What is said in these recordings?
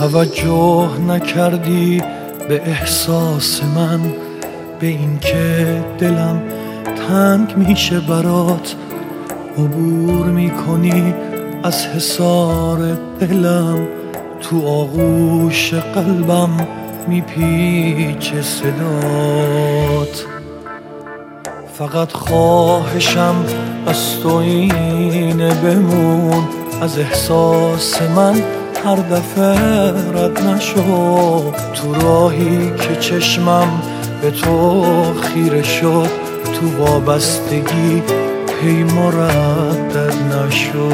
توجه نکردی به احساس من، به این که دلم تنگ میشه برات. عبور میکنی از حصار دلم، تو آغوش قلبم میپیچه صدات. فقط خواهشم از تو اینه بمون، از احساس من هر دفعه رد نشو. تو راهی که چشمم به تو خیره شد، تو وابستگی هی مردد نشو.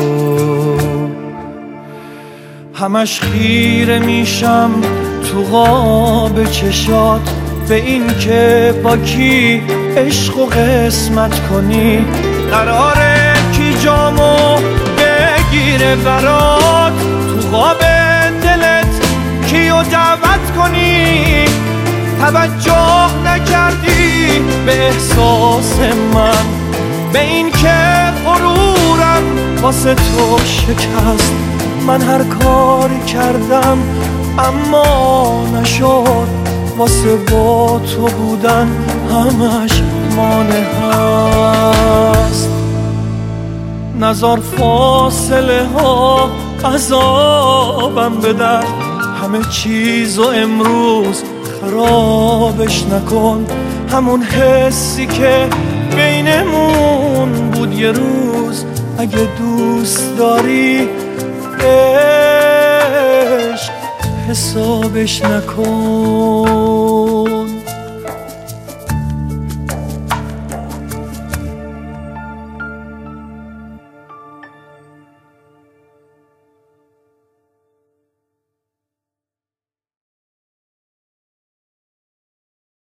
همش خیره میشم تو قاب چشات، به این که با کی عشق و قسمت کنی. قراره کی جامو بگیره برات، تو قاب دلت کیو دعوت کنی. توجه نکردی به احساس من، به این که غرورم واسه تو شکست. من هر کاری کردم اما نشد، واسه با تو بودن همش مانع هست. نزار فاصله ها عذابم بدن، همه چیزو امروز خرابش نکن. همون حسی که بینمون بود یه روز، اگه دوست داری عشق حسابش نکن.